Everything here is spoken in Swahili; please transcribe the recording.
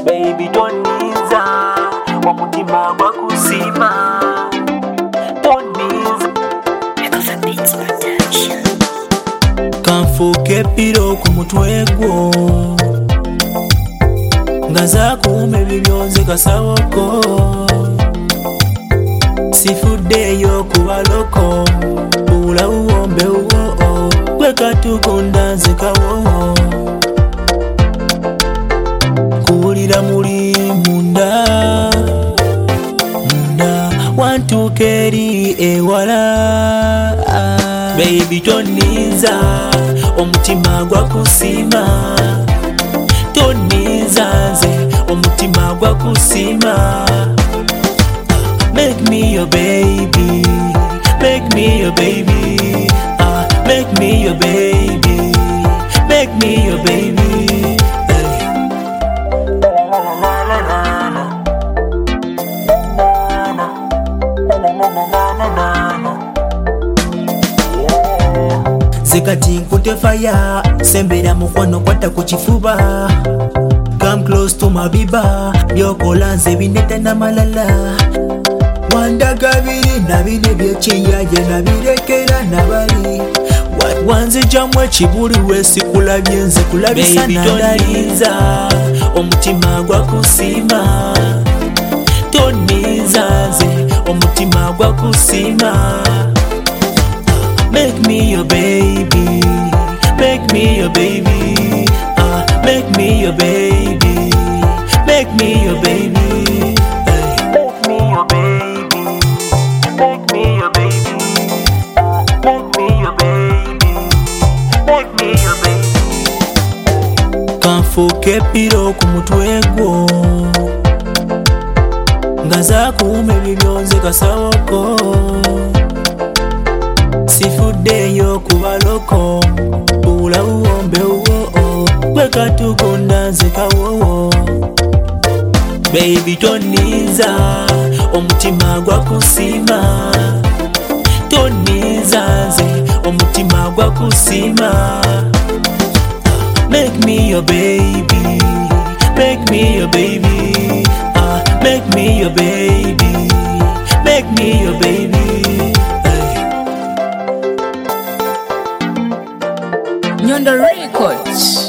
baby toniza omutima gwa kusima toniza kanfuke piro ku mutwe gwo nga zakuuma ebibyonze kasawoko sifuddeyo kubaloko bulawuwombewo gwekatugunda nzekawo kuwulira muli munda wantuuka eri ewala baby toniza omutima gwa kusima toniza nze omutima gwa kusima make me your baby, make me your baby, make me your baby, make me your baby. Zekati nkute fire, sembera mukwano kwata kuchifuba. Come close to my biba, byokola nze bineta na malala. Wandaga biri na bine byekiyaye na birekera nabali wanzijjamu ekibuli weesikulabye nze kulabisa nadaliza omutima gwa kusima toniza nze omutima gwa kusima make me your baby, make me your baby, make me your baby, make me your baby. Kanfuke piro ku mutwe gwo nga zakuuma ebibyonze kasawoko sifuddeyo kubaloko bulawuwombewo gwekatugunda nzekawo baby toniza omutima gwa kusima toniza nze omutima gwa kusima make me your baby, make me your baby, make me your baby, make me your baby. Nyonda Records.